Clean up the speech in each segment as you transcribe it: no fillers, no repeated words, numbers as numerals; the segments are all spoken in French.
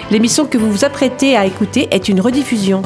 L'émission que vous vous apprêtez à écouter est une rediffusion.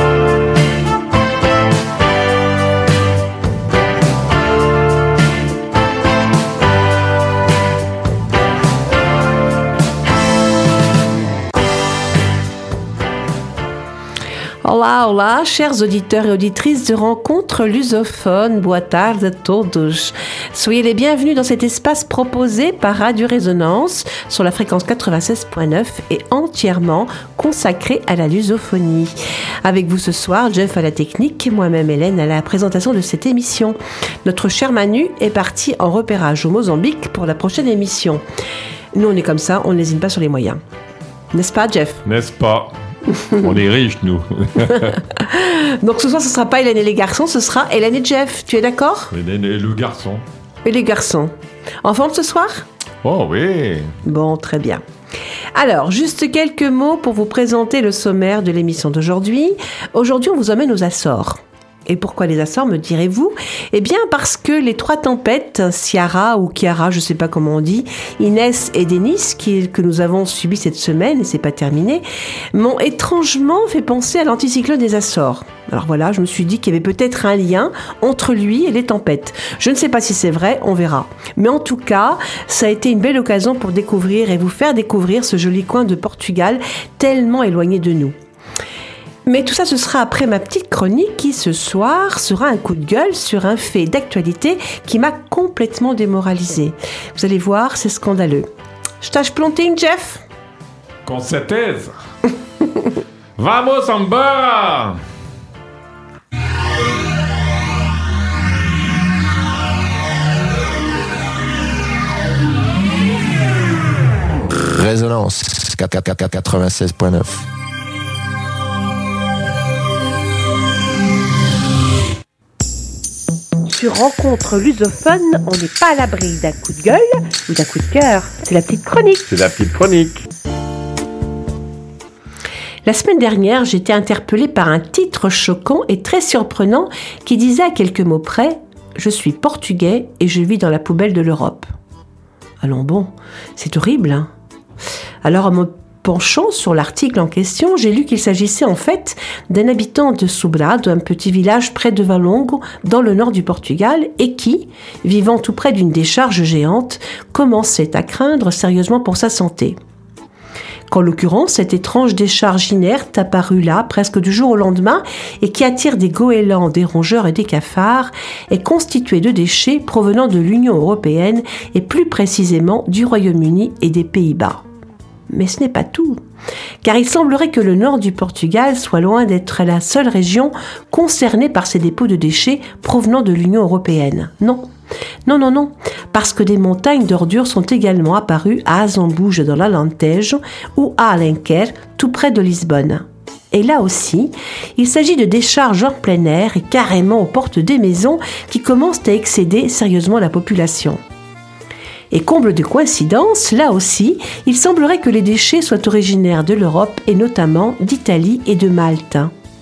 Olá, olá, chers auditeurs et auditrices de Rencontres lusophones, boa tarde a todos. Soyez les bienvenus dans cet espace proposé par Radio Résonance sur la fréquence 96.9 et entièrement consacré à la lusophonie. Avec vous ce soir, Jeff à la technique et moi-même Hélène à la présentation de cette émission. Notre cher Manu est parti en repérage au Mozambique pour la prochaine émission. Nous, on est comme ça, on ne lésine pas sur les moyens. N'est-ce pas, Jeff ? N'est-ce pas ? On est riches, nous. Donc ce soir, ce ne sera pas Hélène et les garçons, ce sera Hélène et Jeff. Tu es d'accord ? Hélène et le garçon. Et les garçons. En forme ce soir ? Oh oui. Bon, très bien. Alors, juste quelques mots pour vous présenter le sommaire de l'émission d'aujourd'hui. Aujourd'hui, on vous emmène aux Açores. Et pourquoi les Açores, me direz-vous ? Eh bien, parce que les trois tempêtes, Ciara ou Chiara, je ne sais pas comment on dit, Inès et Denis, que nous avons subies cette semaine, et c'est pas terminé, m'ont étrangement fait penser à l'anticyclone des Açores. Alors voilà, je me suis dit qu'il y avait peut-être un lien entre lui et les tempêtes. Je ne sais pas si c'est vrai, on verra. Mais en tout cas, ça a été une belle occasion pour découvrir et vous faire découvrir ce joli coin de Portugal, tellement éloigné de nous. Mais tout ça, ce sera après ma petite chronique qui, ce soir, sera un coup de gueule sur un fait d'actualité qui m'a complètement démoralisée. Vous allez voir, c'est scandaleux. Estás prontinho, Jeff ? Com certeza. Vamos embora! Résonance 96.9. Sur Rencontres lusophones, on n'est pas à l'abri d'un coup de gueule ou d'un coup de cœur. C'est la petite chronique. C'est la petite chronique. La semaine dernière, j'étais interpellée par un titre choquant et très surprenant qui disait à quelques mots près « Je suis portugais et je vis dans la poubelle de l'Europe ». Allons bon, c'est horrible, hein ? Alors, en me penchant sur l'article en question, j'ai lu qu'il s'agissait en fait d'un habitant de Sobrado, un petit village près de Valongo, dans le nord du Portugal, et qui, vivant tout près d'une décharge géante, commençait à craindre sérieusement pour sa santé. Qu'en l'occurrence, cette étrange décharge inerte apparue là, presque du jour au lendemain, et qui attire des goélands, des rongeurs et des cafards, est constituée de déchets provenant de l'Union européenne et plus précisément du Royaume-Uni et des Pays-Bas. Mais ce n'est pas tout, car il semblerait que le nord du Portugal soit loin d'être la seule région concernée par ces dépôts de déchets provenant de l'Union européenne. Non, parce que des montagnes d'ordures sont également apparues à Azambuja dans l'Alentejo ou à Alenquer, tout près de Lisbonne. Et là aussi, il s'agit de décharges en plein air et carrément aux portes des maisons qui commencent à excéder sérieusement la population. Et comble de coïncidence, là aussi, il semblerait que les déchets soient originaires de l'Europe et notamment d'Italie et de Malte.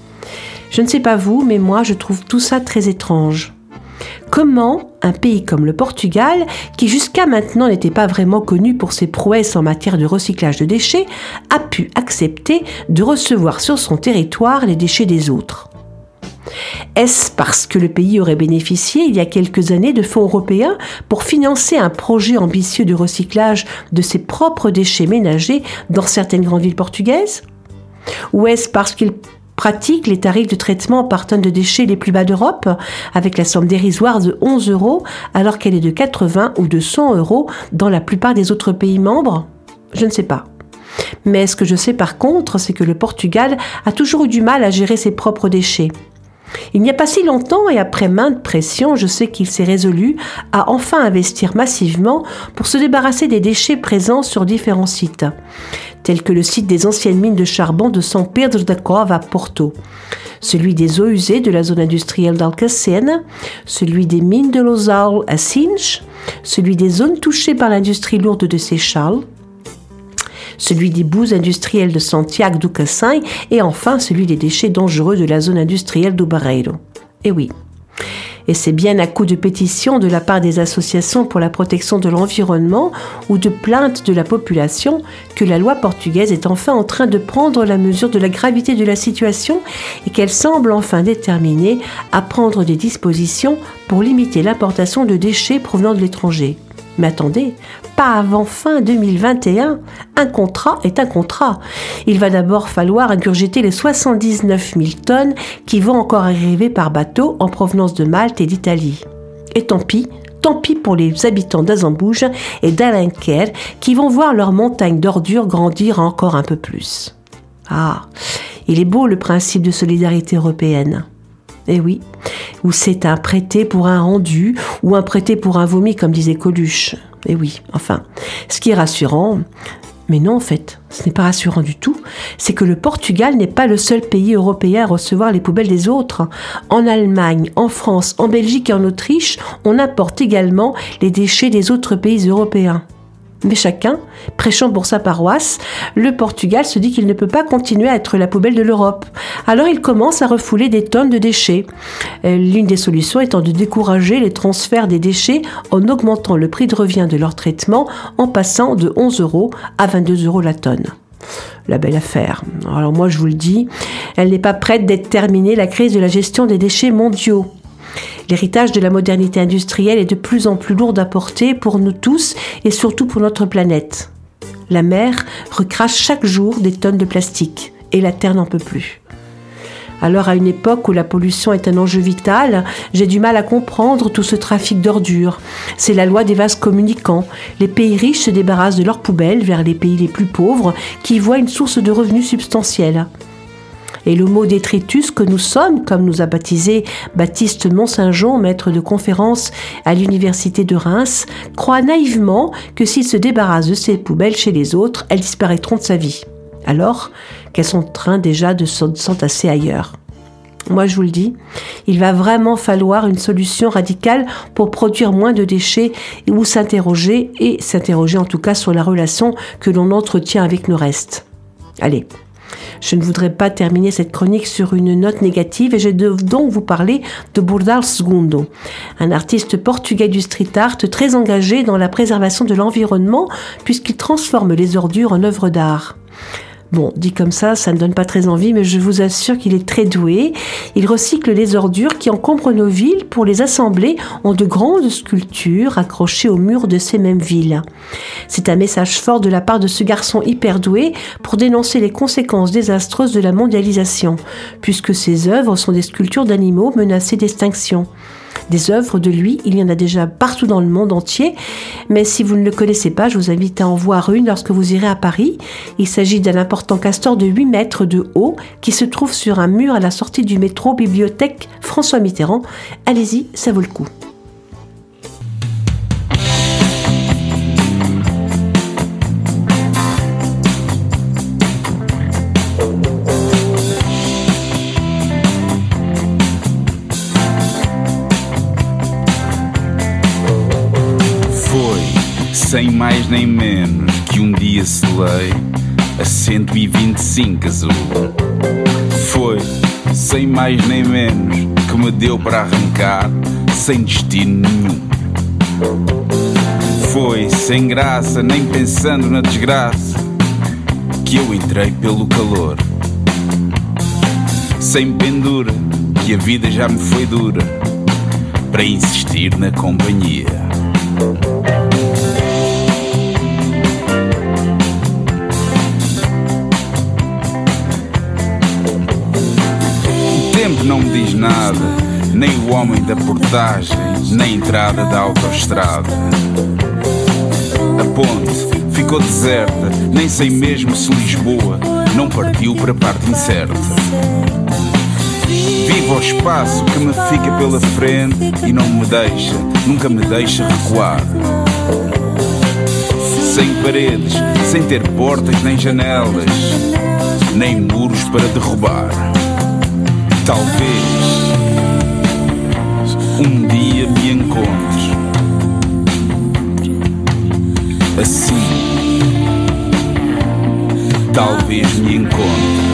Je ne sais pas vous, mais moi je trouve tout ça très étrange. Comment un pays comme le Portugal, qui jusqu'à maintenant n'était pas vraiment connu pour ses prouesses en matière de recyclage de déchets, a pu accepter de recevoir sur son territoire les déchets des autres ? Est-ce parce que le pays aurait bénéficié il y a quelques années de fonds européens pour financer un projet ambitieux de recyclage de ses propres déchets ménagers dans certaines grandes villes portugaises ? Ou est-ce parce qu'il pratique les tarifs de traitement par tonne de déchets les plus bas d'Europe, avec la somme dérisoire de 11 € alors qu'elle est de 80 ou de 100 € dans la plupart des autres pays membres ? Je ne sais pas. Mais ce que je sais par contre, c'est que le Portugal a toujours eu du mal à gérer ses propres déchets. Il n'y a pas si longtemps et après maintes pressions, je sais qu'il s'est résolu à enfin investir massivement pour se débarrasser des déchets présents sur différents sites, tels que le site des anciennes mines de charbon de São Pedro da Cova à Porto, celui des eaux usées de la zone industrielle d'Alcacena, celui des mines de Lousal à Sines, celui des zones touchées par l'industrie lourde de Seixal, celui des boues industrielles de Santiago do Cacém et enfin celui des déchets dangereux de la zone industrielle do Barreiro. Et oui. Et c'est bien à coup de pétitions de la part des associations pour la protection de l'environnement ou de plaintes de la population que la loi portugaise est enfin en train de prendre la mesure de la gravité de la situation et qu'elle semble enfin déterminée à prendre des dispositions pour limiter l'importation de déchets provenant de l'étranger. Mais attendez, pas avant fin 2021. Un contrat est un contrat. Il va d'abord falloir ingurgiter les 79 000 tonnes qui vont encore arriver par bateau en provenance de Malte et d'Italie. Et tant pis pour les habitants d'Azambuja et d'Alenquer qui vont voir leur montagne d'ordures grandir encore un peu plus. Ah, il est beau le principe de solidarité européenne. Eh oui, ou c'est un prêté pour un rendu, ou un prêté pour un vomi, comme disait Coluche. Eh oui, enfin, ce qui est rassurant, mais non en fait, ce n'est pas rassurant du tout, c'est que le Portugal n'est pas le seul pays européen à recevoir les poubelles des autres. En Allemagne, en France, en Belgique et en Autriche, on importe également les déchets des autres pays européens. Mais chacun, prêchant pour sa paroisse, le Portugal se dit qu'il ne peut pas continuer à être la poubelle de l'Europe. Alors il commence à refouler des tonnes de déchets. L'une des solutions étant de décourager les transferts des déchets en augmentant le prix de revient de leur traitement en passant de 11 € à 22 € la tonne. La belle affaire. Alors moi je vous le dis, elle n'est pas prête d'être terminée, la crise de la gestion des déchets mondiaux. L'héritage de la modernité industrielle est de plus en plus lourd à porter pour nous tous et surtout pour notre planète. La mer recrache chaque jour des tonnes de plastique et la Terre n'en peut plus. Alors à une époque où la pollution est un enjeu vital, j'ai du mal à comprendre tout ce trafic d'ordures. C'est la loi des vases communicants. Les pays riches se débarrassent de leurs poubelles vers les pays les plus pauvres qui y voient une source de revenus substantielle. Et l'homo détritus que nous sommes, comme nous a baptisé Baptiste Mont-Saint-Jean, maître de conférence à l'université de Reims, croit naïvement que s'il se débarrasse de ses poubelles chez les autres, elles disparaîtront de sa vie, alors qu'elles sont en train déjà de s'entasser ailleurs. Moi je vous le dis, il va vraiment falloir une solution radicale pour produire moins de déchets ou s'interroger en tout cas sur la relation que l'on entretient avec nos restes. Allez. Je ne voudrais pas terminer cette chronique sur une note négative et je vais donc vous parler de Bordal II, un artiste portugais du street art très engagé dans la préservation de l'environnement puisqu'il transforme les ordures en œuvres d'art. Bon, dit comme ça ne donne pas très envie, mais je vous assure qu'il est très doué. Il recycle les ordures qui encombrent nos villes pour les assembler en de grandes sculptures accrochées aux murs de ces mêmes villes. C'est un message fort de la part de ce garçon hyper doué pour dénoncer les conséquences désastreuses de la mondialisation, puisque ses œuvres sont des sculptures d'animaux menacés d'extinction. Des œuvres de lui, il y en a déjà partout dans le monde entier, mais si vous ne le connaissez pas, je vous invite à en voir une lorsque vous irez à Paris. Il s'agit d'un important castor de 8 mètres de haut qui se trouve sur un mur à la sortie du métro Bibliothèque François Mitterrand. Allez-y, ça vaut le coup. Sem mais nem menos que dia selei a 125 azul. Foi, sem mais nem menos, que me deu para arrancar sem destino nenhum. Foi, sem graça, nem pensando na desgraça, que eu entrei pelo calor. Sem pendura, que a vida já me foi dura, para insistir na companhia. Não me diz nada, nem o homem da portagem, nem a entrada da autoestrada. A ponte ficou deserta, nem sei mesmo se Lisboa não partiu para a parte incerta. Vivo ao espaço que me fica pela frente e não me deixa, nunca me deixa recuar. Sem paredes, sem ter portas nem janelas, nem muros para derrubar. Talvez dia me encontres assim. Talvez me encontre.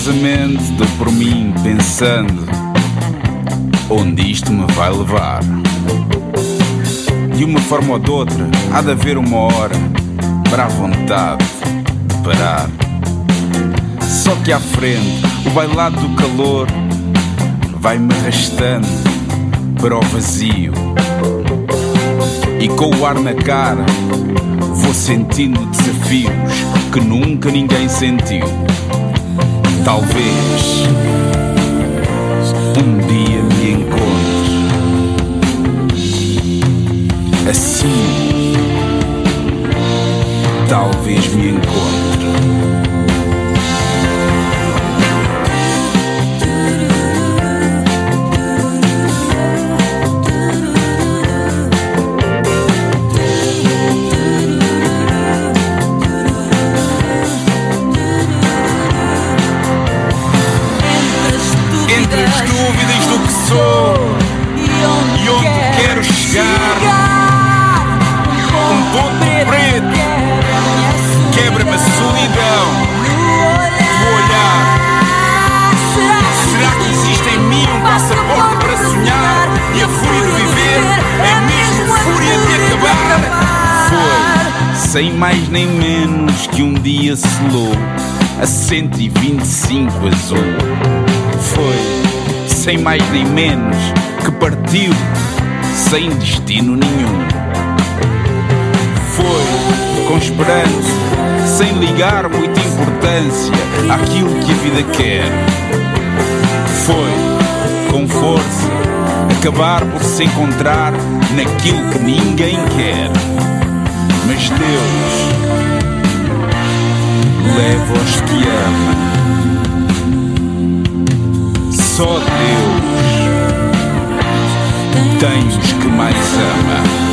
Ansiosamente dou por mim pensando onde isto me vai levar. De uma forma ou de outra há de haver uma hora para a vontade de parar. Só que à frente o bailado do calor vai-me arrastando para o vazio. E com o ar na cara vou sentindo desafios que nunca ninguém sentiu. Talvez um dia me encontre assim. Talvez me encontre. Entre as dúvidas do que sou e onde quero chegar, um ponto preto quebra-me a solidão do olhar. Será que existe em mim um passaporte para sonhar? E a fúria de viver é mesmo fúria de acabar? Foi, sem mais nem menos, que um dia selou a 125 azul. Foi, sem mais nem menos, que partiu sem destino nenhum. Foi, com esperança, sem ligar muita importância àquilo que a vida quer. Foi, com força, acabar por se encontrar naquilo que ninguém quer. Mas Deus leva os que ama. Só Deus tem os que mais ama.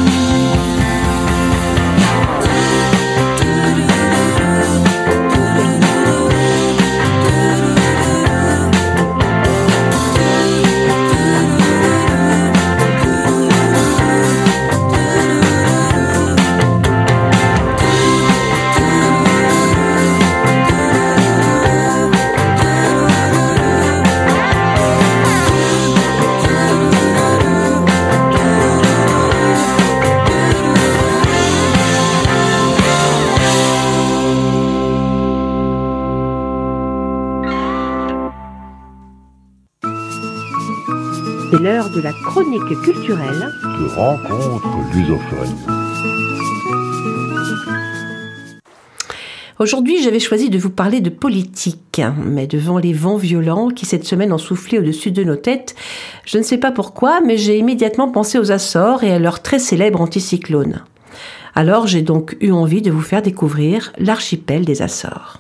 C'est l'heure de la chronique culturelle de rencontres lusophones. Aujourd'hui, j'avais choisi de vous parler de politique, mais devant les vents violents qui cette semaine ont soufflé au-dessus de nos têtes, je ne sais pas pourquoi, mais j'ai immédiatement pensé aux Açores et à leur très célèbre anticyclone. Alors j'ai donc eu envie de vous faire découvrir l'archipel des Açores.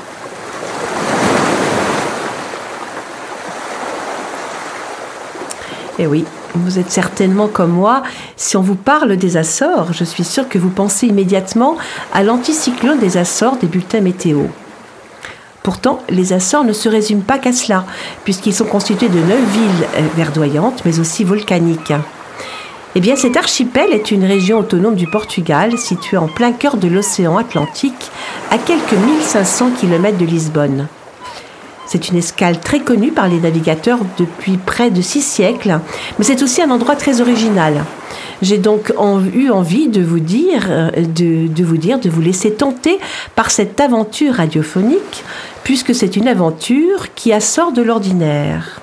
Eh oui, vous êtes certainement comme moi. Si on vous parle des Açores, je suis sûre que vous pensez immédiatement à l'anticyclone des Açores des bulletins météo. Pourtant, les Açores ne se résument pas qu'à cela, puisqu'ils sont constitués de 9 villes verdoyantes, mais aussi volcaniques. Eh bien, cet archipel est une région autonome du Portugal, située en plein cœur de l'océan Atlantique, à quelques 1500 km de Lisbonne. C'est une escale très connue par les navigateurs depuis près de 6 siècles, mais c'est aussi un endroit très original. J'ai donc eu envie de vous vous laisser tenter par cette aventure radiophonique, puisque c'est une aventure qui sort de l'ordinaire.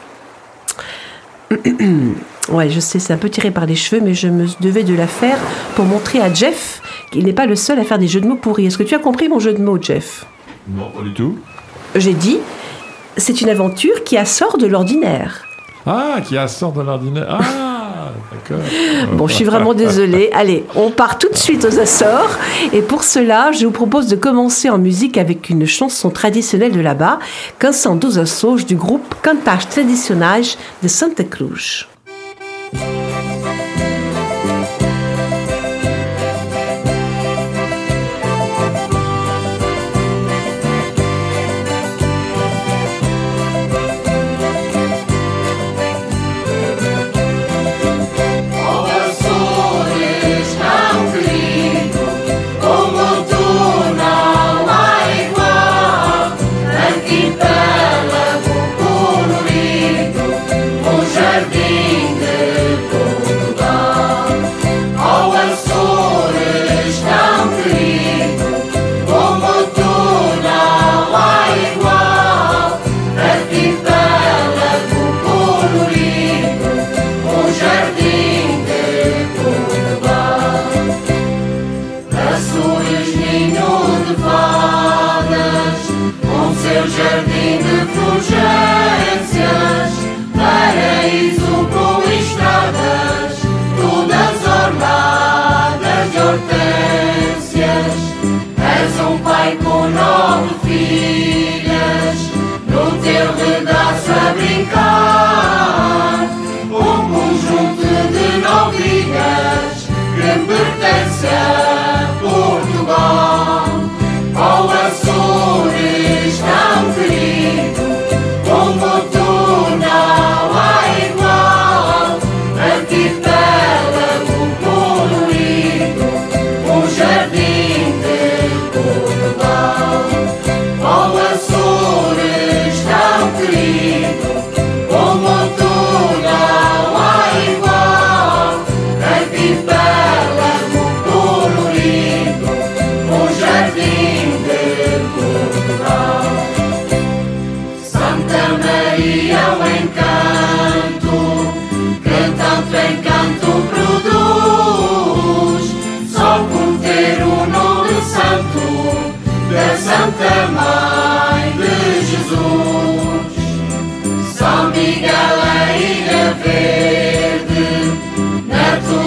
Ouais, je sais, c'est un peu tiré par les cheveux, mais je me devais de la faire pour montrer à Jeff qu'il n'est pas le seul à faire des jeux de mots pourris. Est-ce que tu as compris mon jeu de mots, Jeff ? Non, pas du tout. J'ai dit... C'est une aventure qui sort de l'ordinaire. Ah, qui sort de l'ordinaire. Ah, d'accord. Bon, je suis vraiment désolée. Allez, on part tout de suite aux Açores. Et pour cela, je vous propose de commencer en musique avec une chanson traditionnelle de là-bas, Canção dos Açores du groupe Cantares Tradicionais de Santa Cruz. Como tu não há igual, arquipélago.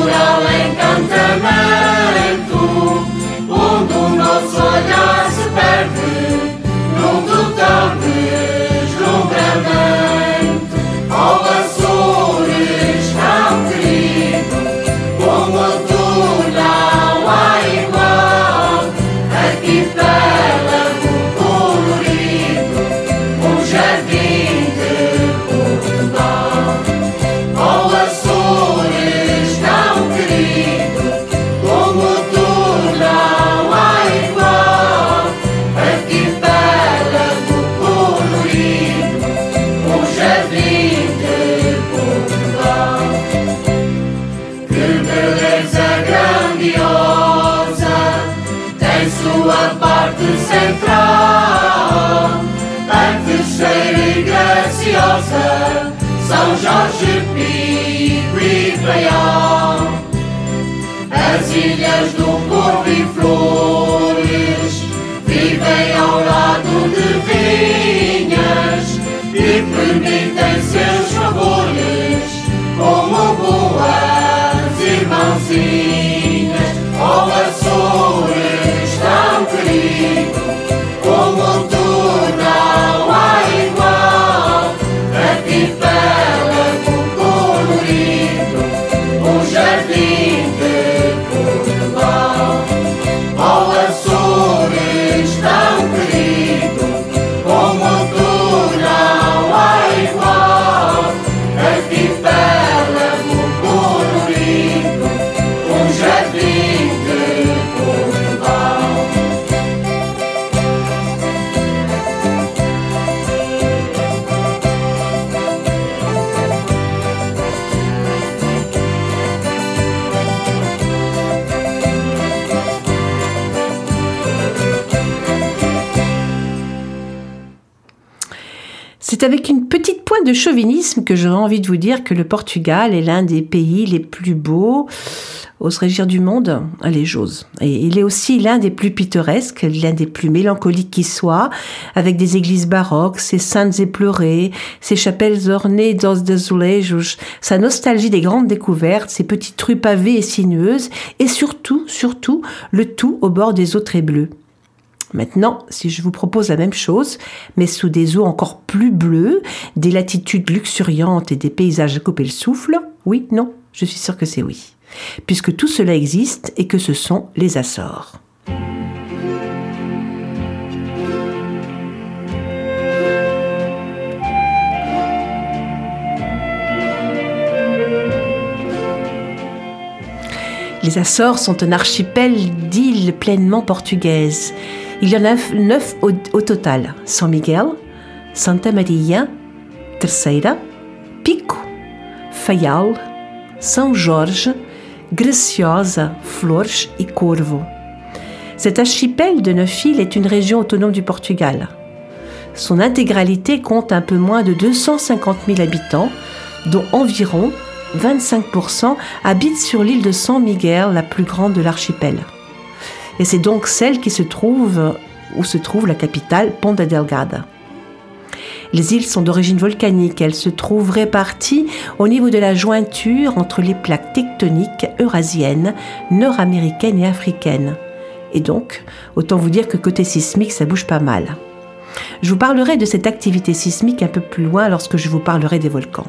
natural encantamento, onde o nosso olhar se perde num total deslumbramento. Ó Açores tão querido, como tu não há igual, arquipélago colorido, um jardim de Portugal. Ó Açores tão querido, como tu não há igual, arquipélago colorido, um jardim de Portugal. Que beleza grandiosa tem sua parte central, a terceira e graciosa São Jorge, Pico e Faial. As ilhas do Corvo e Flores vivem ao lado de vinhas e permitem seus favores como boas irmãzinhas. Ó Açores tão querido, como tu não há igual, arquipélago colorido, um jardim de Portugal. Ó Açores tão querido, como tu não há igual, arquipélago colorido, um jardim de Portugal. C'est avec une petite pointe de chauvinisme que j'aurais envie de vous dire que le Portugal est l'un des pays les plus beaux, oserais dire du monde, allez j'ose. Et il est aussi l'un des plus pittoresques, l'un des plus mélancoliques qui soit, avec des églises baroques, ses saintes éplorées, ses chapelles ornées d'azulejos, sa nostalgie des grandes découvertes, ses petites rues pavées et sinueuses, et surtout, le tout au bord des eaux très bleues. Maintenant, si je vous propose la même chose, mais sous des eaux encore plus bleues, des latitudes luxuriantes et des paysages à couper le souffle, oui, non, je suis sûre que c'est oui. Puisque tout cela existe et que ce sont les Açores. Les Açores sont un archipel d'îles pleinement portugaises. Il y en a 9 au total. São Miguel, Santa Maria, Terceira, Pico, Faial, São Jorge, Graciosa, Flores et Corvo. Cet archipel de 9 îles est une région autonome du Portugal. Son intégralité compte un peu moins de 250 000 habitants, dont environ 25% habitent sur l'île de São Miguel, la plus grande de l'archipel. Et c'est donc celle où se trouve la capitale, Ponta Delgada. Les îles sont d'origine volcanique, elles se trouvent réparties au niveau de la jointure entre les plaques tectoniques eurasiennes, nord-américaines et africaines. Et donc, autant vous dire que côté sismique, ça bouge pas mal. Je vous parlerai de cette activité sismique un peu plus loin lorsque je vous parlerai des volcans.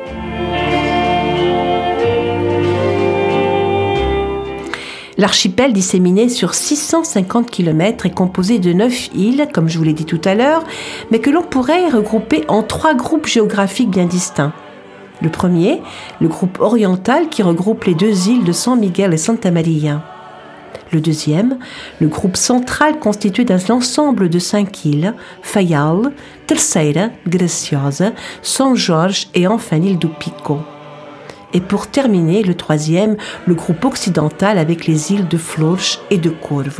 L'archipel disséminé sur 650 km est composé de 9 îles, comme je vous l'ai dit tout à l'heure, mais que l'on pourrait regrouper en 3 groupes géographiques bien distincts. Le premier, le groupe oriental qui regroupe les 2 îles de São Miguel et Santa Maria. Le deuxième, le groupe central constitué d'un ensemble de 5 îles, Faial, Terceira, Graciosa, São Jorge et enfin l'île do Pico. Et pour terminer, le troisième, le groupe occidental avec les îles de Flores et de Corvo.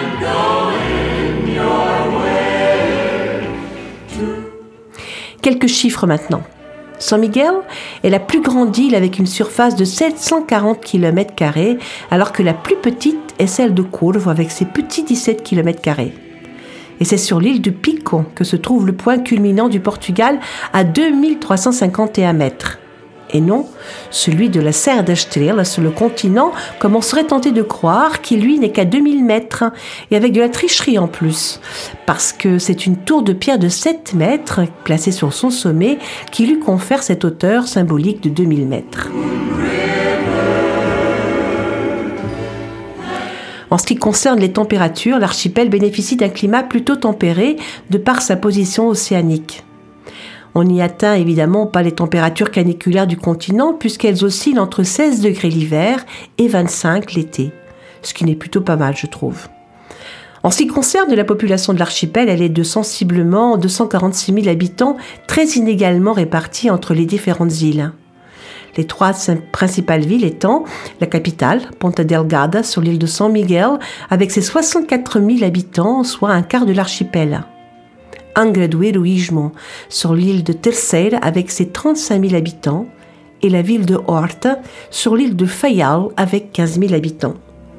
Quelques chiffres maintenant. São Miguel est la plus grande île avec une surface de 740 km², alors que la plus petite est celle de Corvo avec ses petits 17 km². Et c'est sur l'île du Pico que se trouve le point culminant du Portugal à 2351 mètres. et non celui de la Serre d'Estrela sur le continent, comme on serait tenté de croire, qui lui n'est qu'à 2000 mètres, et avec de la tricherie en plus, parce que c'est une tour de pierre de 7 mètres, placée sur son sommet, qui lui confère cette hauteur symbolique de 2000 mètres. En ce qui concerne les températures, l'archipel bénéficie d'un climat plutôt tempéré de par sa position océanique. On n'y atteint évidemment pas les températures caniculaires du continent puisqu'elles oscillent entre 16 degrés l'hiver et 25 l'été, ce qui n'est plutôt pas mal, je trouve. En ce qui concerne la population de l'archipel, elle est de sensiblement 246 000 habitants, très inégalement répartis entre les différentes îles. Les 3 principales villes étant la capitale, Ponta Delgada, sur l'île de San Miguel, avec ses 64 000 habitants, soit un quart de l'archipel. Angra do Heroísmo, sur l'île de Terceira, avec ses 35 000 habitants, et la ville de Horta, sur l'île de Faial, avec 15 000 habitants.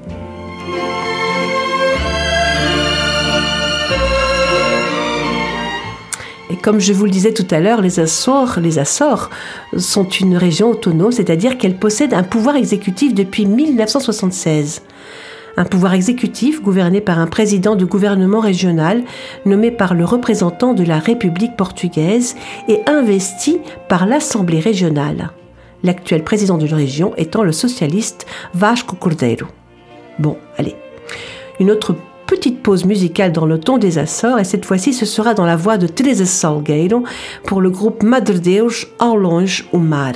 Et comme je vous le disais tout à l'heure, les Açores sont une région autonome, c'est-à-dire qu'elle possède un pouvoir exécutif depuis 1976. Un pouvoir exécutif gouverné par un président de gouvernement régional nommé par le représentant de la République portugaise et investi par l'Assemblée régionale. L'actuel président de la région étant le socialiste Vasco Cordeiro. Bon, allez. Une autre petite pause musicale dans le ton des Açores et cette fois-ci ce sera dans la voix de Teresa Salgueiro pour le groupe Madre Deus ao longe o mar.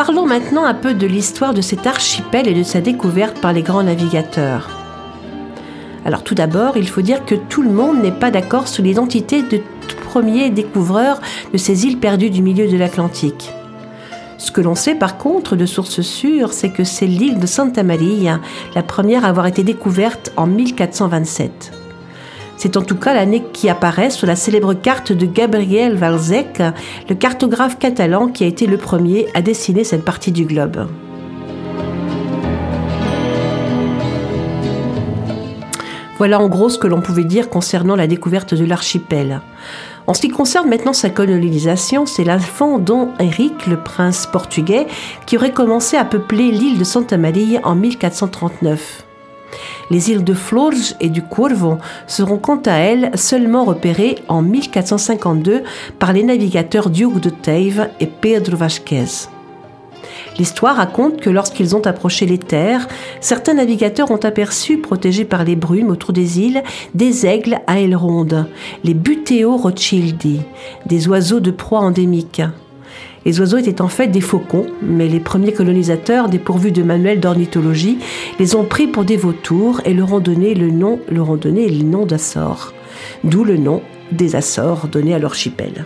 parlons maintenant un peu de l'histoire de cet archipel et de sa découverte par les grands navigateurs. Alors tout d'abord, il faut dire que tout le monde n'est pas d'accord sur l'identité de tout premier découvreur de ces îles perdues du milieu de l'Atlantique. Ce que l'on sait par contre de sources sûres, c'est que c'est l'île de Santa Maria, la première à avoir été découverte en 1427. C'est en tout cas l'année qui apparaît sur la célèbre carte de Gabriel Valsec, le cartographe catalan qui a été le premier à dessiner cette partie du globe. Voilà en gros ce que l'on pouvait dire concernant la découverte de l'archipel. En ce qui concerne maintenant sa colonisation, c'est l'enfant Dom Henrique, le prince portugais, qui aurait commencé à peupler l'île de Santa Maria en 1439. Les îles de Flores et du Corvo seront quant à elles seulement repérées en 1452 par les navigateurs Diogo de Teive et Pedro Vasquez. L'histoire raconte que lorsqu'ils ont approché les terres, certains navigateurs ont aperçu, protégés par les brumes autour des îles, des aigles à ailes rondes, les Buteo rothschildi, des oiseaux de proie endémiques. Les oiseaux étaient en fait des faucons, mais les premiers colonisateurs, dépourvus de manuel d'ornithologie, les ont pris pour des vautours et leur ont donné le nom d'Açores, d'où le nom des Açores donné à l'archipel.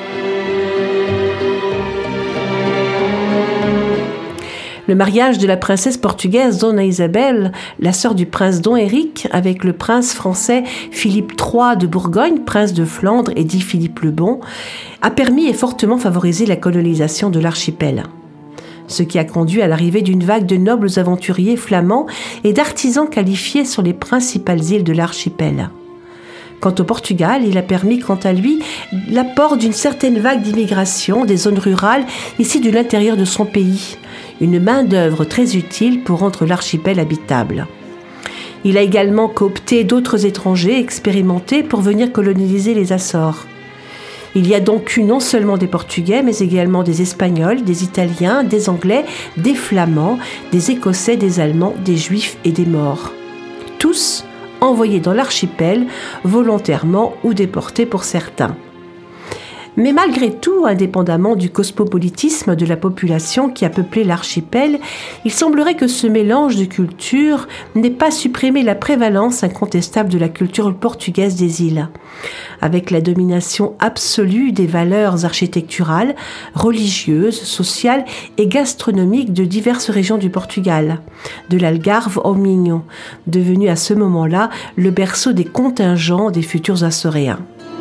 Le mariage de la princesse portugaise Dona Isabel, la sœur du prince Dom Henrique, avec le prince français Philippe III de Bourgogne, prince de Flandre et dit Philippe le Bon, a permis et fortement favorisé la colonisation de l'archipel. Ce qui a conduit à l'arrivée d'une vague de nobles aventuriers flamands et d'artisans qualifiés sur les principales îles de l'archipel. Quant au Portugal, il a permis, quant à lui, l'apport d'une certaine vague d'immigration des zones rurales ici de l'intérieur de son pays, une main-d'œuvre très utile pour rendre l'archipel habitable. Il a également coopté d'autres étrangers expérimentés pour venir coloniser les Açores. Il y a donc eu non seulement des Portugais, mais également des Espagnols, des Italiens, des Anglais, des Flamands, des Écossais, des Allemands, des Juifs et des Maures. Tous envoyés dans l'archipel, volontairement ou déportés pour certains. Mais malgré tout, indépendamment du cosmopolitisme de la population qui a peuplé l'archipel, il semblerait que ce mélange de cultures n'ait pas supprimé la prévalence incontestable de la culture portugaise des îles, avec la domination absolue des valeurs architecturales, religieuses, sociales et gastronomiques de diverses régions du Portugal, de l'Algarve au Minho, devenu à ce moment-là le berceau des contingents des futurs Açoréens.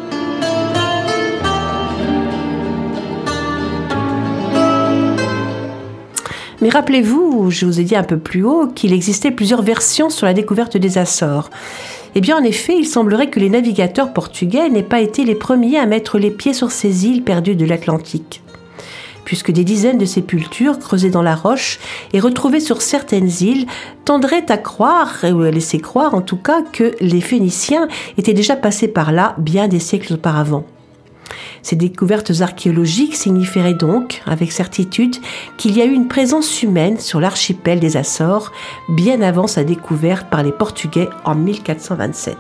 Mais rappelez-vous, je vous ai dit un peu plus haut, qu'il existait plusieurs versions sur la découverte des Açores. Eh bien, en effet, il semblerait que les navigateurs portugais n'aient pas été les premiers à mettre les pieds sur ces îles perdues de l'Atlantique, puisque des dizaines de sépultures creusées dans la roche et retrouvées sur certaines îles tendraient à croire, ou à laisser croire en tout cas, que les Phéniciens étaient déjà passés par là bien des siècles auparavant. Ces découvertes archéologiques signifieraient donc, avec certitude, qu'il y a eu une présence humaine sur l'archipel des Açores, bien avant sa découverte par les Portugais en 1427.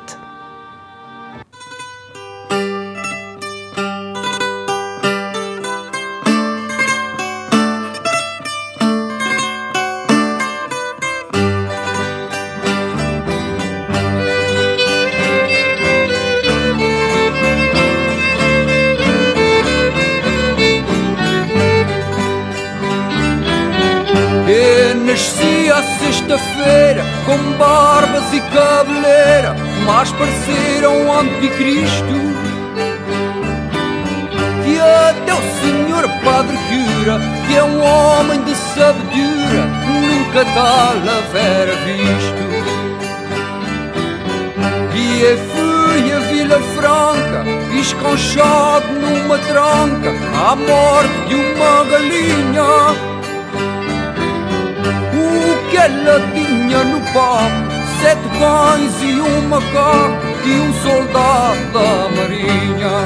Sexta-feira, com barbas e cabeleira, mais parecer um anticristo que até o senhor padre cura, que é homem de sabedoria, nunca tal havera visto. E fui a Vila Franca, esconchado numa tranca, à morte de uma galinha. Que ela tinha no papo 7 cães e um macaco e soldado da marinha.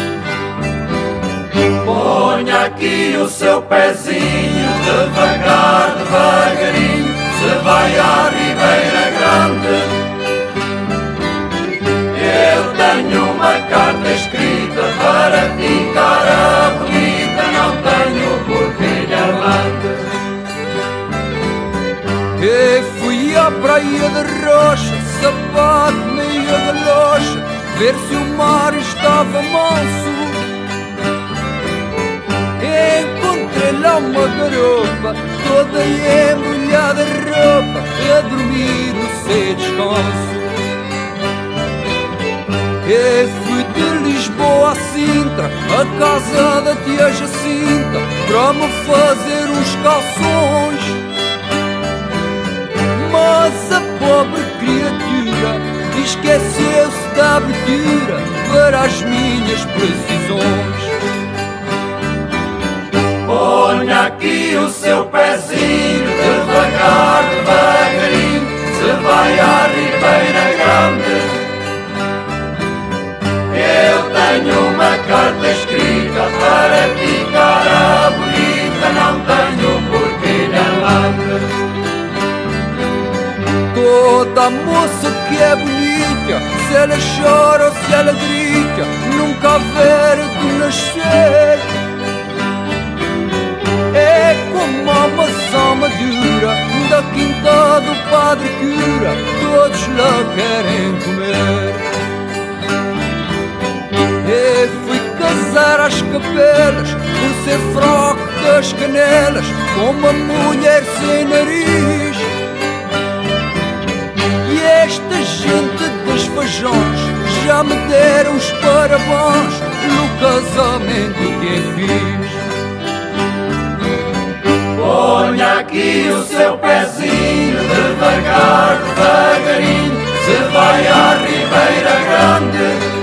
Ponha aqui o seu pezinho, devagar, devagarinho, se vai à Ribeira Grande. Eu tenho uma carta escrita para ti, cara bonita, não tenho por que lhe mande. ver se o mar estava manso. Encontrei lá uma garopa, toda embrulhada em roupa, a dormir no seu descanso. E fui de Lisboa a Sintra, a casa da tia Jacinta, para me fazer uns calções. Mas a pobre criatura esqueceu-se da abertura para as minhas precisões. Ponha aqui o seu pezinho, devagar, devagarinho, se vai à Ribeira Grande. Eu tenho uma carta escrita para picar a bonita, não tenho porquê lhe mande. Toda moça que é bonita, se ela chora ou se ela grita, nunca haverá de nascer. É como a maçã madura da quinta do Padre Cura, todos lá querem comer. E fui casar às capelas, por ser fraco das canelas, com uma mulher sem nariz. E esta gente dos feijões já me deram os parabéns no casamento que fiz. Ponha aqui o seu pezinho, devagar, devagarinho, se vai à Ribeira Grande.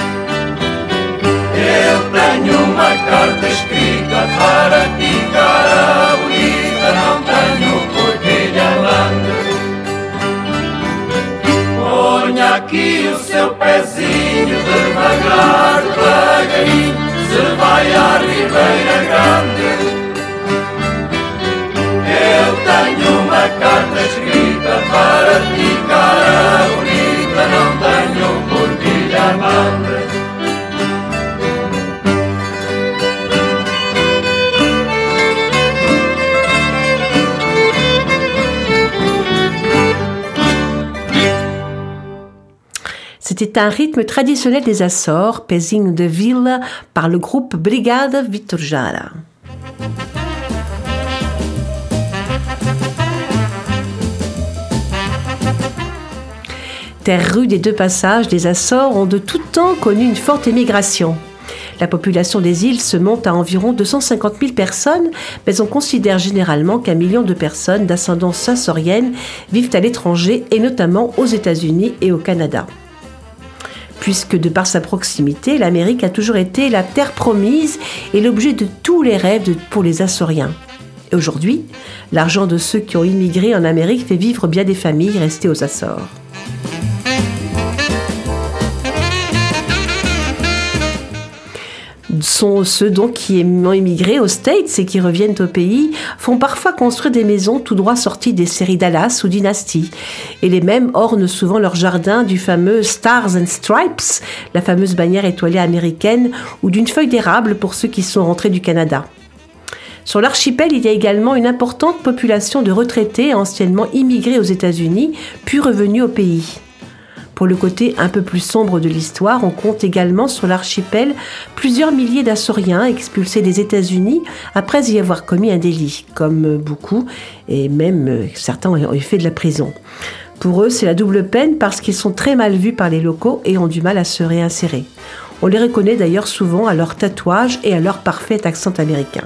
Eu tenho uma carta escrita para picar a bonita, não tenho porquê lhe mande. Ponha aqui o seu pezinho, devagar, devagarinho, se vai à Ribeira Grande. Eu tenho uma carta escrita para picar a bonita, não tenho porquê lhe mande. C'était un rythme traditionnel des Açores, Pezinho de Vila, par le groupe Brigada Vitor Jara. Terre rude des deux passages, les Açores ont de tout temps connu une forte émigration. La population des îles se monte à environ 250 000 personnes, mais on considère généralement qu'1 million de personnes d'ascendance açorienne vivent à l'étranger, et notamment aux États-Unis et au Canada. Puisque de par sa proximité, l'Amérique a toujours été la terre promise et l'objet de tous les rêves pour les Açoriens. Et aujourd'hui, l'argent de ceux qui ont immigré en Amérique fait vivre bien des familles restées aux Açores. Sont ceux donc qui ont immigré aux States et qui reviennent au pays font parfois construire des maisons tout droit sorties des séries Dallas ou Dynasty. Et les mêmes ornent souvent leur jardin du fameux Stars and Stripes, la fameuse bannière étoilée américaine, ou d'une feuille d'érable pour ceux qui sont rentrés du Canada. Sur l'archipel, il y a également une importante population de retraités anciennement immigrés aux États-Unis, puis revenus au pays. Pour le côté un peu plus sombre de l'histoire, on compte également sur l'archipel plusieurs milliers d'Açoriens expulsés des États-Unis après y avoir commis un délit, comme beaucoup, et même certains ont fait de la prison. Pour eux, c'est la double peine parce qu'ils sont très mal vus par les locaux et ont du mal à se réinsérer. On les reconnaît d'ailleurs souvent à leurs tatouages et à leur parfait accent américain.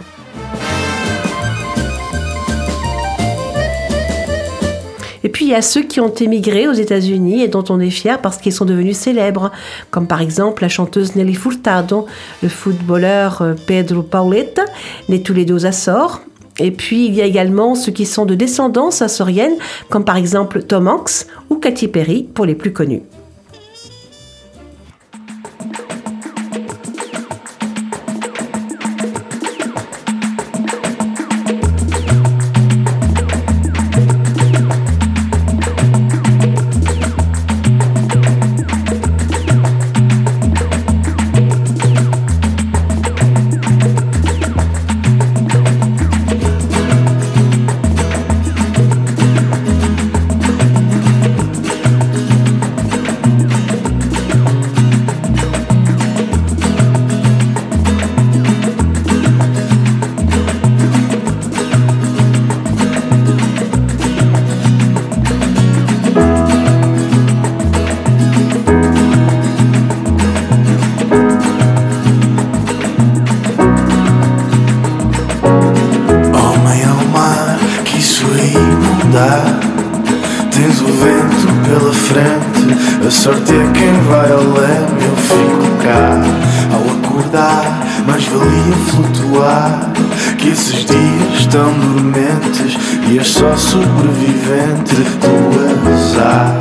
Et puis il y a ceux qui ont émigré aux États-Unis et dont on est fier parce qu'ils sont devenus célèbres, comme par exemple la chanteuse Nelly Furtado, le footballeur Pedro Pauleta, nés tous les deux aux Açores. Et puis il y a également ceux qui sont de descendance açorienne, comme par exemple Tom Hanks ou Katy Perry pour les plus connus. acordar. Tens o vento pela frente, a sorte é quem vai ao leme, eu fico cá. Ao acordar, mais valia flutuar, que esses dias estão dormentes e és só sobrevivente do azar.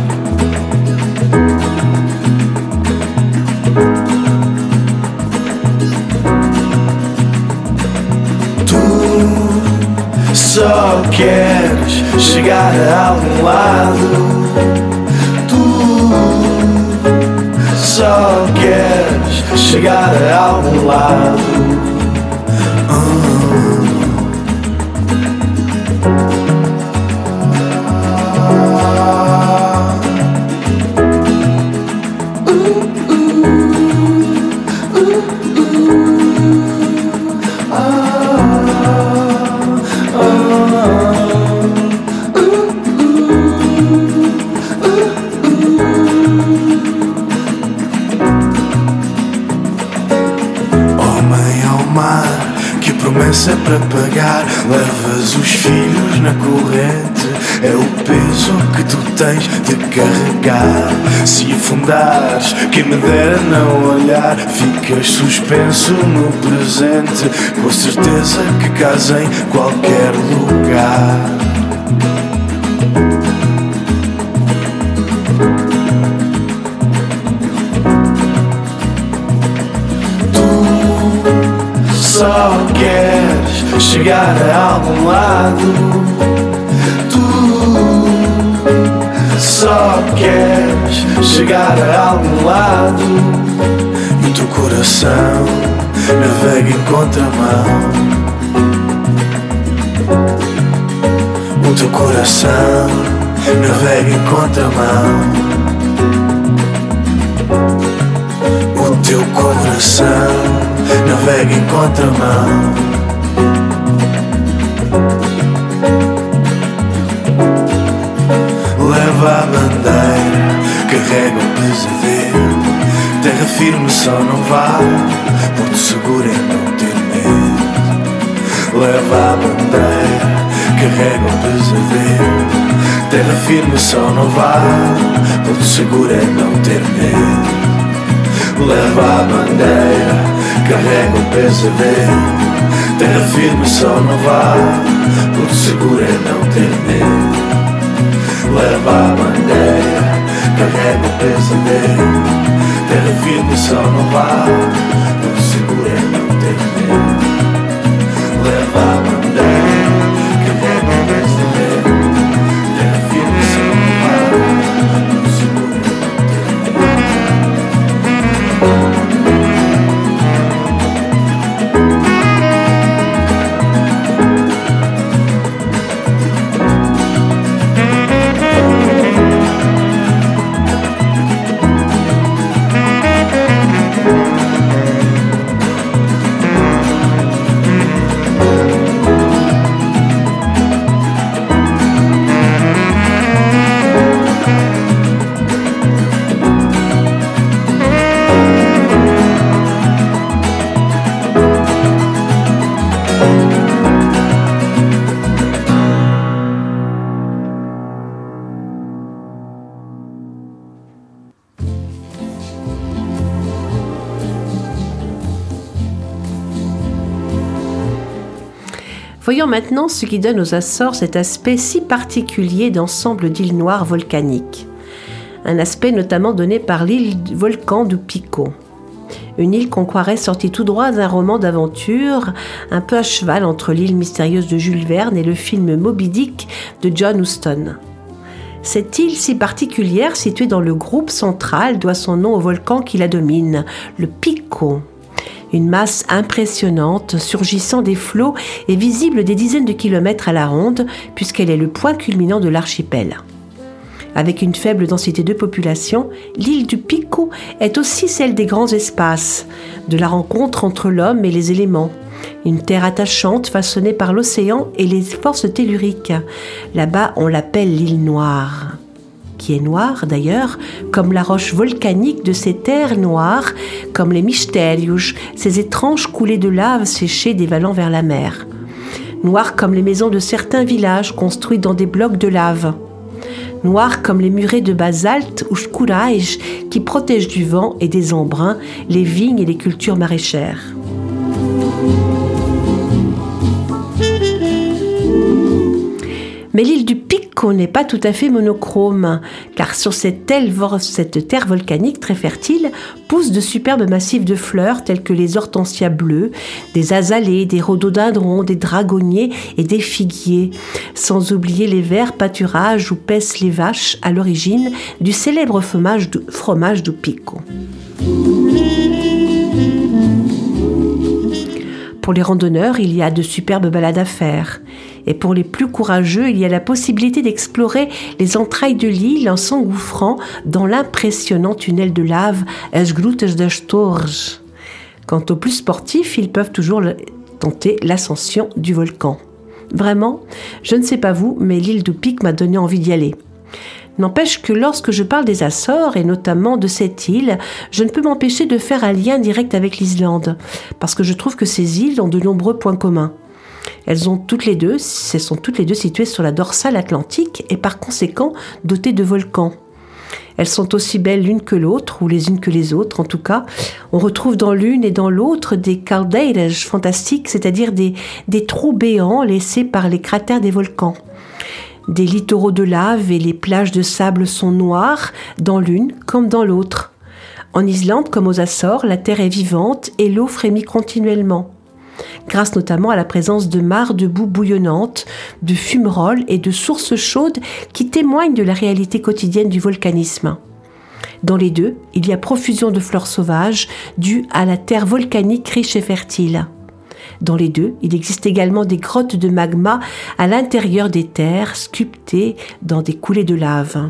Só queres chegar a algum lado. Tu só queres chegar a algum lado. É para pagar, levas os filhos na corrente, é o peso que tu tens de carregar. Se afundares, quem me dera não olhar, ficas suspenso no presente, com a certeza que cas em qualquer lugar. Só queres chegar a algum lado. Tu só queres chegar a algum lado. E o teu coração navega em contramão. O teu coração navega em contramão. O teu coração navega em contramão. Leva a bandeira, carrega o pesadelo. Terra firme só não vale, porto seguro é não ter medo. Leva a bandeira, carrega o pesadelo. Terra firme só não vale, porto seguro é não ter medo. Leva a bandeira, carrega o pesadelo. Terra firme só não vale, porto seguro é não ter medo. Leva a bandeira, carrega o pesadelo. Terra firme só não vale, porto seguro é não ter medo. Leva a bandeira, carrega o pesadelo. Terra firme só não vale, porto seguro é não ter medo. Voyons maintenant ce qui donne aux Açores cet aspect si particulier d'ensemble d'îles noires volcaniques. Un aspect notamment donné par l'île volcan du Pico. Une île qu'on croirait sortie tout droit d'un roman d'aventure, un peu à cheval entre l'île mystérieuse de Jules Verne et le film Moby Dick de John Huston. Cette île si particulière, située dans le groupe central, doit son nom au volcan qui la domine, le Pico. Une masse impressionnante, surgissant des flots et visible des dizaines de kilomètres à la ronde, puisqu'elle est le point culminant de l'archipel. Avec une faible densité de population, l'île du Pico est aussi celle des grands espaces, de la rencontre entre l'homme et les éléments. Une terre attachante façonnée par l'océan et les forces telluriques. Là-bas, on l'appelle l'île Noire. Qui est noire d'ailleurs, comme la roche volcanique de ces terres noires, comme les mystérios, ces étranges coulées de lave séchées dévalant vers la mer. Noir comme les maisons de certains villages construits dans des blocs de lave. Noir comme les murets de basalte ou shkouraj qui protègent du vent et des embruns les vignes et les cultures maraîchères. Mais l'île du Pico n'est pas tout à fait monochrome, car sur cette terre volcanique très fertile poussent de superbes massifs de fleurs tels que les hortensias bleues, des azalées, des rhododendrons, des dragonniers et des figuiers, sans oublier les verts pâturages où paissent les vaches à l'origine du célèbre fromage du Pico. Pour les randonneurs, il y a de superbes balades à faire. Et pour les plus courageux, il y a la possibilité d'explorer les entrailles de l'île en s'engouffrant dans l'impressionnant tunnel de lave Esglutes de Storge. Quant aux plus sportifs, ils peuvent toujours tenter l'ascension du volcan. Vraiment, je ne sais pas vous, mais l'île du Pic m'a donné envie d'y aller. N'empêche que lorsque je parle des Açores, et notamment de cette île, je ne peux m'empêcher de faire un lien direct avec l'Islande, parce que je trouve que ces îles ont de nombreux points communs. Elles sont toutes les deux situées sur la dorsale atlantique et par conséquent dotées de volcans. Elles sont aussi belles l'une que l'autre, ou les unes que les autres en tout cas. On retrouve dans l'une et dans l'autre des caldeiras fantastiques, c'est-à-dire des trous béants laissés par les cratères des volcans. Des littoraux de lave et les plages de sable sont noires, dans l'une comme dans l'autre. En Islande comme aux Açores, la terre est vivante et l'eau frémit continuellement, grâce notamment à la présence de mares de boue bouillonnante, de fumerolles et de sources chaudes qui témoignent de la réalité quotidienne du volcanisme. Dans les deux, il y a profusion de fleurs sauvages dues à la terre volcanique riche et fertile. Dans les deux, il existe également des grottes de magma à l'intérieur des terres, sculptées dans des coulées de lave.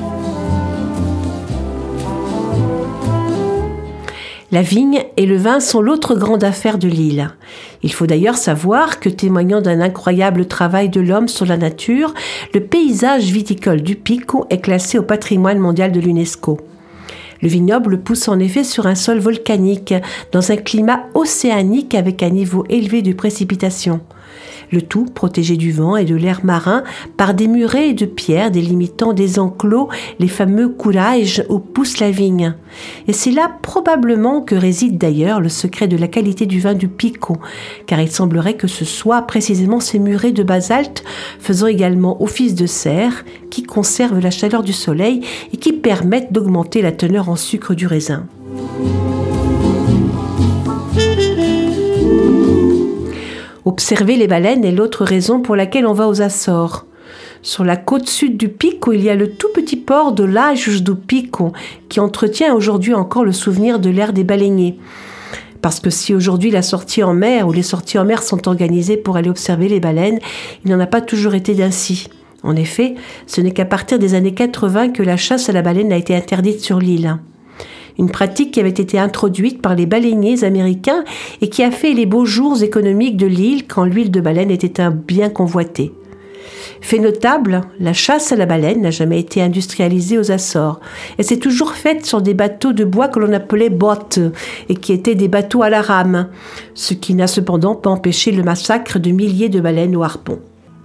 La vigne et le vin sont l'autre grande affaire de l'île. Il faut d'ailleurs savoir que, témoignant d'un incroyable travail de l'homme sur la nature, le paysage viticole du Pico est classé au patrimoine mondial de l'UNESCO. Le vignoble pousse en effet sur un sol volcanique, dans un climat océanique avec un niveau élevé de précipitations. Le tout protégé du vent et de l'air marin par des murets de pierre délimitant des enclos, les fameux courages où pousse la vigne. Et c'est là probablement que réside d'ailleurs le secret de la qualité du vin du Pico, car il semblerait que ce soit précisément ces murets de basalte faisant également office de serre qui conservent la chaleur du soleil et qui permettent d'augmenter la teneur en sucre du raisin. Observer les baleines est l'autre raison pour laquelle on va aux Açores. Sur la côte sud du Pico, il y a le tout petit port de Lajos do Pico qui entretient aujourd'hui encore le souvenir de l'ère des baleiniers. Parce que si aujourd'hui la sortie en mer ou les sorties en mer sont organisées pour aller observer les baleines, il n'en a pas toujours été ainsi. En effet, ce n'est qu'à partir des années 80 que la chasse à la baleine a été interdite sur l'île. Une pratique qui avait été introduite par les baleiniers américains et qui a fait les beaux jours économiques de l'île quand l'huile de baleine était un bien convoité. Fait notable, la chasse à la baleine n'a jamais été industrialisée aux Açores. Elle s'est toujours faite sur des bateaux de bois que l'on appelait bottes et qui étaient des bateaux à la rame, ce qui n'a cependant pas empêché le massacre de milliers de baleines au harpon.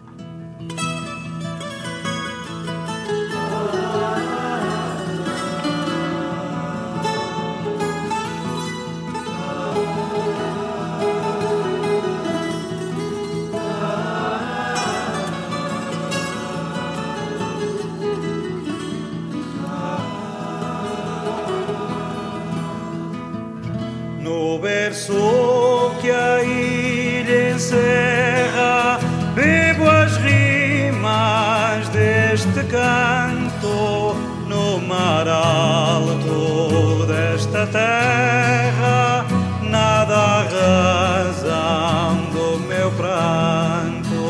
No verso que a ilha encerra, bebo as rimas deste canto, no mar alto desta terra, nada a razão do meu pranto.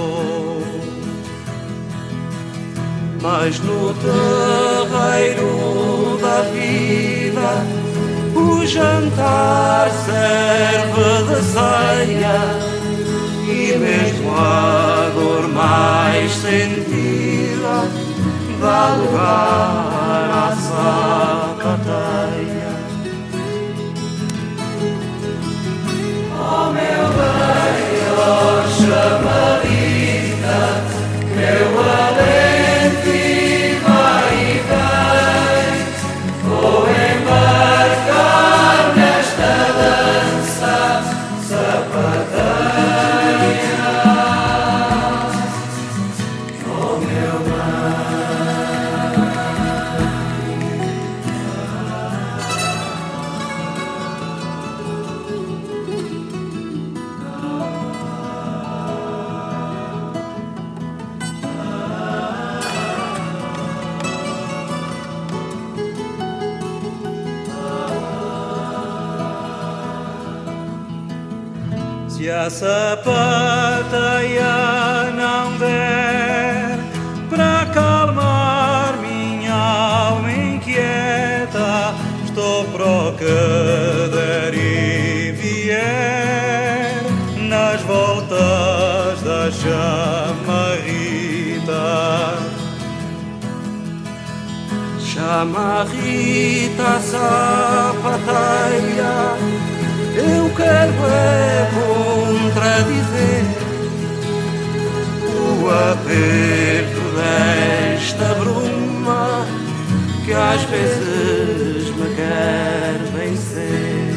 Mas no terreiro da vida, o jantar serve de ceia e mesmo a dor mais sentida dá lugar à sapateia. Oh meu bem, Se a sapateia não der para acalmar minha alma inquieta, estou pro que der e vier nas voltas da chamarrita. Chamarrita, sapateia, eu quero é contradizer o aperto desta bruma que às vezes me quer vencer.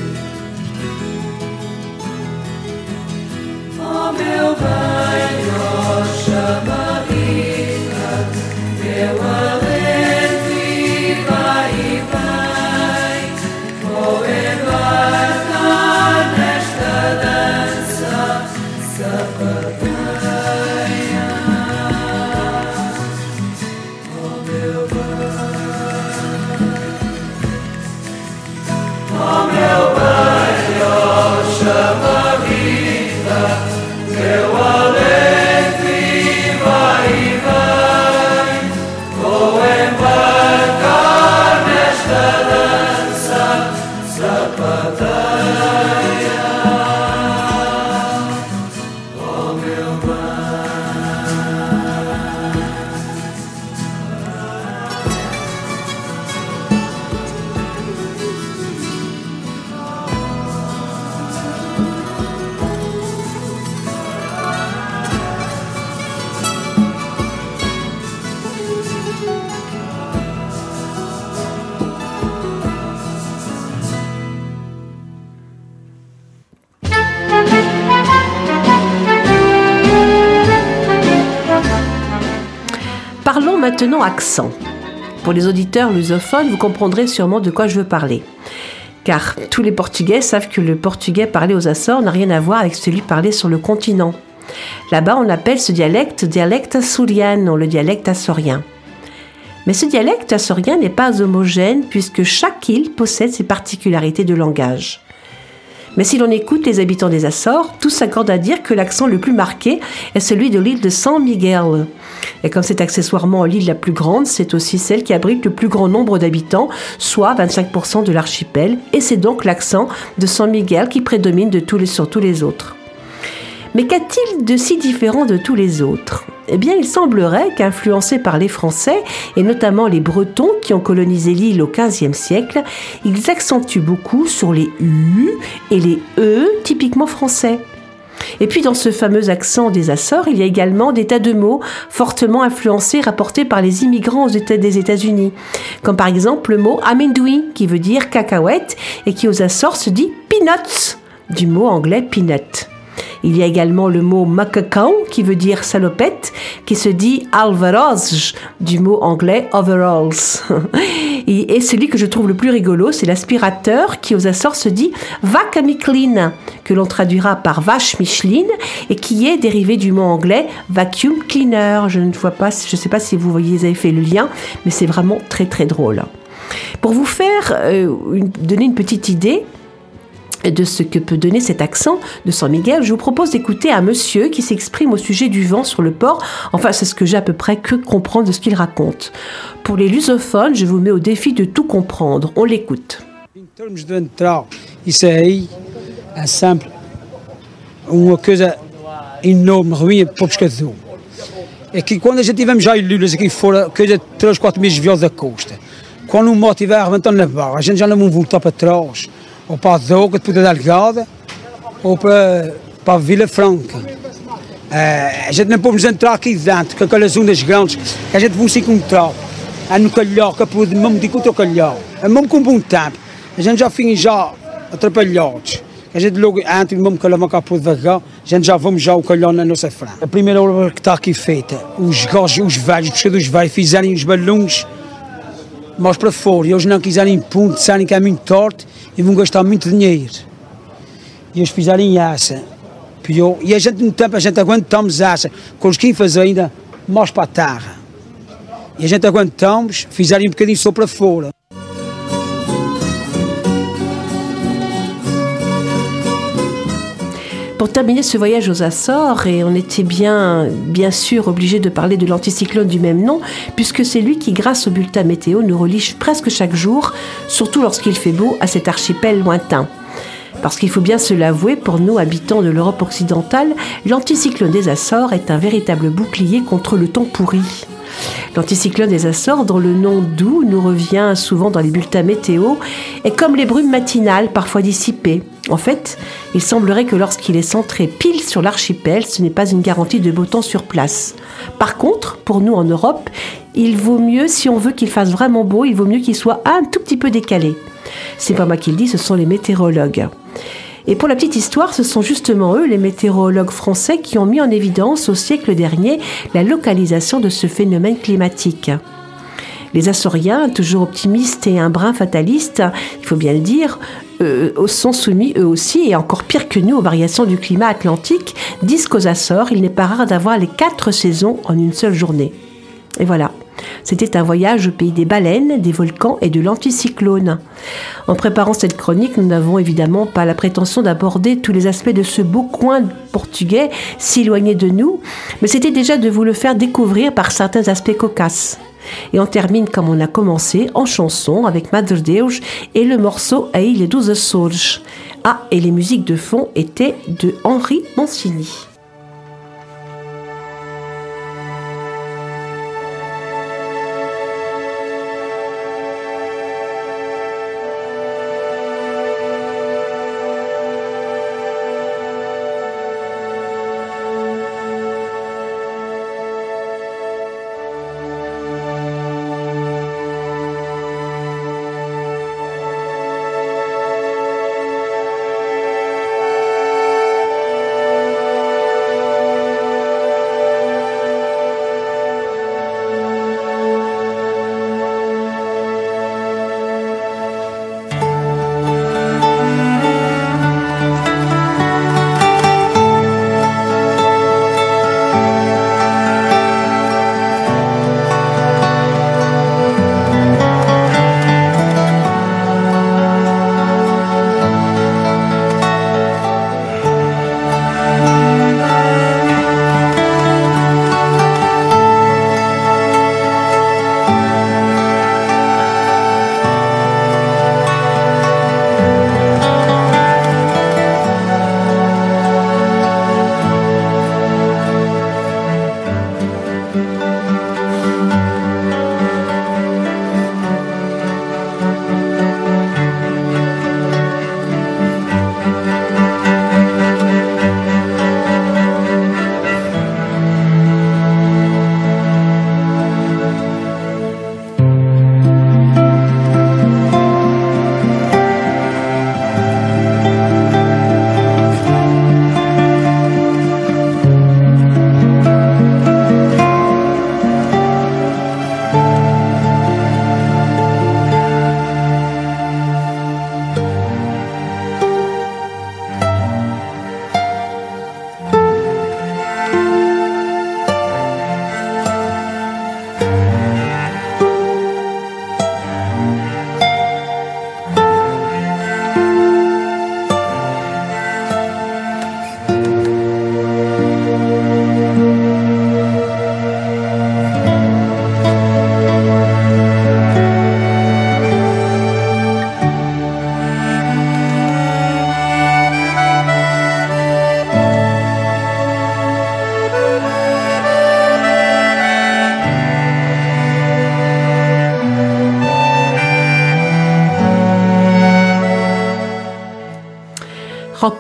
Oh meu bem, oh chamarrita, meu alento e vai e vem, vou embarcar nesta dança sapateia. Oh meu bem, oh chamarrita, meu alento e vai vou embarcar nesta dança sapateia. Oh meu Parlons maintenant accent. Pour les auditeurs lusophones, vous comprendrez sûrement de quoi je veux parler. Car tous les Portugais savent que le portugais parlé aux Açores n'a rien à voir avec celui parlé sur le continent. Là-bas, on appelle ce dialecte açoriano, le dialecte açorien. Mais ce dialecte açorien n'est pas homogène puisque chaque île possède ses particularités de langage. Mais si l'on écoute les habitants des Açores, tous s'accordent à dire que l'accent le plus marqué est celui de l'île de San Miguel. Et comme c'est accessoirement l'île la plus grande, c'est aussi celle qui abrite le plus grand nombre d'habitants, soit 25% de l'archipel, et c'est donc l'accent de San Miguel qui prédomine sur tous les autres. Mais qu'a-t-il de si différent de tous les autres ? Eh bien, il semblerait qu'influencés par les Français, et notamment les Bretons qui ont colonisé l'île au XVe siècle, ils accentuent beaucoup sur les U et les E typiquement français. Et puis dans ce fameux accent des Açores, il y a également des tas de mots fortement influencés, rapportés par les immigrants des États-Unis. Comme par exemple le mot amendoui, qui veut dire cacahuète, et qui aux Açores se dit peanuts, du mot anglais peanut. Il y a également le mot macacão, qui veut dire salopette, qui se dit alvarozes, du mot anglais overalls. Et celui que je trouve le plus rigolo, c'est l'aspirateur, qui aux Açores se dit vaca Michelin, que l'on traduira par vache Micheline, et qui est dérivé du mot anglais vacuum cleaner. Je ne sais pas si vous avez fait le lien, mais c'est vraiment très très drôle. Pour vous faire donner une petite idée de ce que peut donner cet accent de San Miguel, je vous propose d'écouter un monsieur qui s'exprime au sujet du vent sur le port. Enfin, c'est ce que j'ai à peu près que comprendre de ce qu'il raconte. Pour les lusophones, je vous mets au défi de tout comprendre. On l'écoute. Em termos de entrar, isso aí é sempre uma coisa enorme, ruim para o pescador. É que quando a gente tivemos já lulas aqui fora, coisa de 3 ou 4 meses de viola da costa, quando o mar estiver arrebentando na barra, a gente já não vai voltar para trás, ou para a Doga, depois da Delgada, ou para a Vila Franca. A gente não podemos entrar aqui dentro, com aquelas ondas grandes, que a gente vai se encontrar. Há no calhau, que pode mesmo de contra o calhau. É mesmo com um bom tempo. A gente já fica já atrapalhados. A gente logo, antes mesmo que ela cá pode vagar, a gente já vamos já o calhau na nossa frente. A primeira obra que está aqui feita, os gajos, os velhos, os pescadores velhos, fizerem os balões mais para fora. E eles não quiserem ponto, disserem que é muito torto e vão gastar muito dinheiro. E eles fizerem essa. Pior. E a gente, no tempo, a gente aguentamos essa, com os que fazem ainda mais para a terra. E a gente aguentamos, fizerem um bocadinho só para fora. Pour terminer ce voyage aux Açores, et on était bien sûr obligé de parler de l'anticyclone du même nom, puisque c'est lui qui, grâce au bulletin météo, nous relie presque chaque jour, surtout lorsqu'il fait beau, à cet archipel lointain. Parce qu'il faut bien se l'avouer, pour nous, habitants de l'Europe occidentale, l'anticyclone des Açores est un véritable bouclier contre le temps pourri. L'anticyclone des Açores, dont le nom doux nous revient souvent dans les bulletins météo, est comme les brumes matinales, parfois dissipées. En fait, il semblerait que lorsqu'il est centré pile sur l'archipel, ce n'est pas une garantie de beau temps sur place. Par contre, pour nous en Europe, il vaut mieux, si on veut qu'il fasse vraiment beau, il vaut mieux qu'il soit un tout petit peu décalé. C'est pas moi qui le dis, ce sont les météorologues. Et pour la petite histoire, ce sont justement eux, les météorologues français, qui ont mis en évidence au siècle dernier la localisation de ce phénomène climatique. Les Açoriens, toujours optimistes et un brin fatalistes, il faut bien le dire, sont soumis eux aussi, et encore pire que nous, aux variations du climat atlantique, disent qu'aux Açores, il n'est pas rare d'avoir les 4 saisons en une seule journée. Et voilà. C'était un voyage au pays des baleines, des volcans et de l'anticyclone. En préparant cette chronique, nous n'avons évidemment pas la prétention d'aborder tous les aspects de ce beau coin portugais si éloigné de nous, mais c'était déjà de vous le faire découvrir par certains aspects cocasses. Et on termine comme on a commencé, en chanson, avec Madre Deus et le morceau A Ilha dos Açores. Ah, et les musiques de fond étaient de Henri Mancini.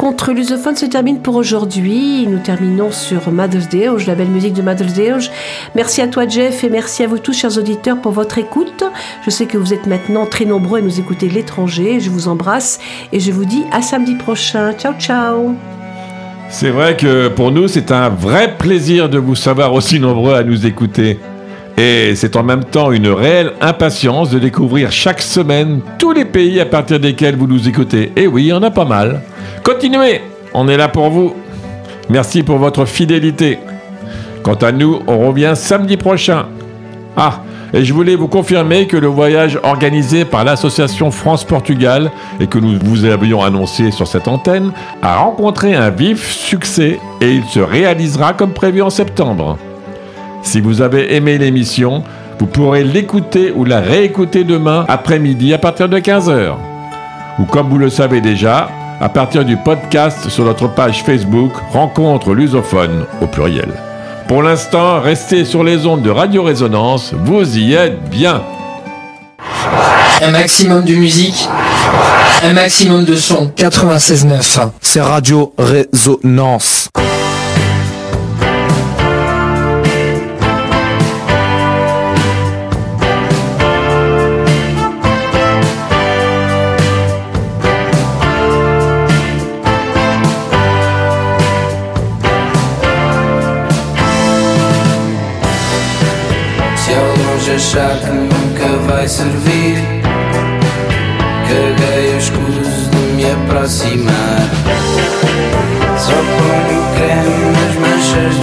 Rencontre lusophone se termine pour aujourd'hui. Nous terminons sur Mother's Day, la belle musique de Mother's Day. Merci à toi Jeff et merci à vous tous chers auditeurs pour votre écoute. Je sais que vous êtes maintenant très nombreux à nous écouter de l'étranger. Je vous embrasse et je vous dis à samedi prochain. Ciao ciao. C'est vrai que pour nous c'est un vrai plaisir de vous savoir aussi nombreux à nous écouter. Et c'est en même temps une réelle impatience de découvrir chaque semaine tous les pays à partir desquels vous nous écoutez. Et oui, il y en a pas mal. Continuez, on est là pour vous. Merci pour votre fidélité. Quant à nous, on revient samedi prochain. Ah, et je voulais vous confirmer que le voyage organisé par l'association France-Portugal et que nous vous avions annoncé sur cette antenne a rencontré un vif succès et il se réalisera comme prévu en septembre. Si vous avez aimé l'émission, vous pourrez l'écouter ou la réécouter demain après-midi à partir de 15h. Ou comme vous le savez déjà, à partir du podcast sur notre page Facebook Rencontre lusophone au pluriel. Pour l'instant, restez sur les ondes de Radio Résonance, vous y êtes bien. Un maximum de musique, un maximum de son. 96.9, c'est Radio Résonance. Achar que nunca vai servir, caguei o escuso de me aproximar. Só ponho creme nas manchas